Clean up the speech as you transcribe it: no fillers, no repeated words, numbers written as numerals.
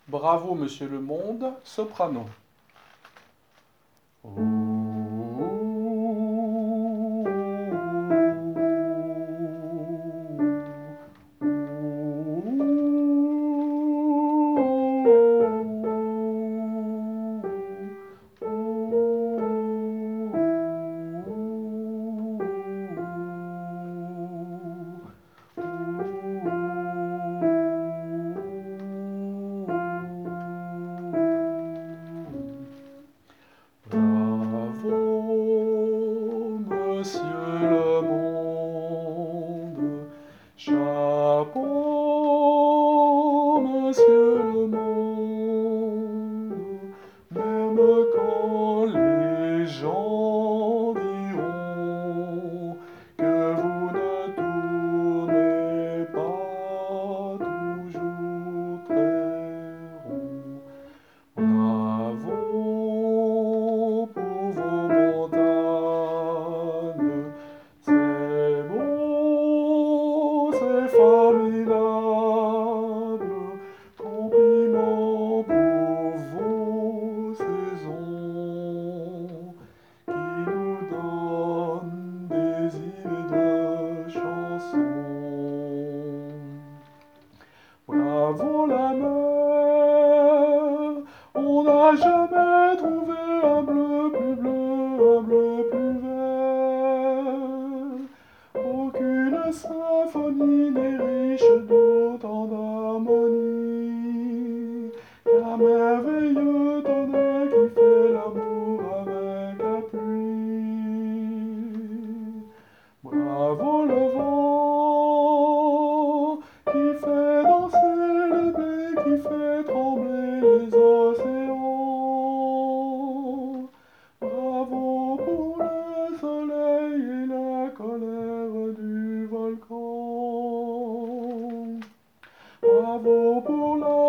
Bravo, monsieur le monde, soprano. Bravo, monsieur le monde. Chapeau, monsieur le monde. Même quand les gens diront que vous ne tournez pas toujours très rond. Bravo pour vos montagnes, c'est beau, c'est formidable. Compliments pour vos saisons qui nous donnent des idées de chansons. Bravo la mer, on n'a jamais trouvé un bleu plus bleu, un bleu plus vert. Aucune symphonie n'est riche d'autant d'harmonie qu'un merveilleux tonnerre qui fait l'amour avec la pluie. Bravo le vent qui fait danser les blés, qui fait trembler les océans. Bravo pour le soleil et la colère du volcan. Bravo pour la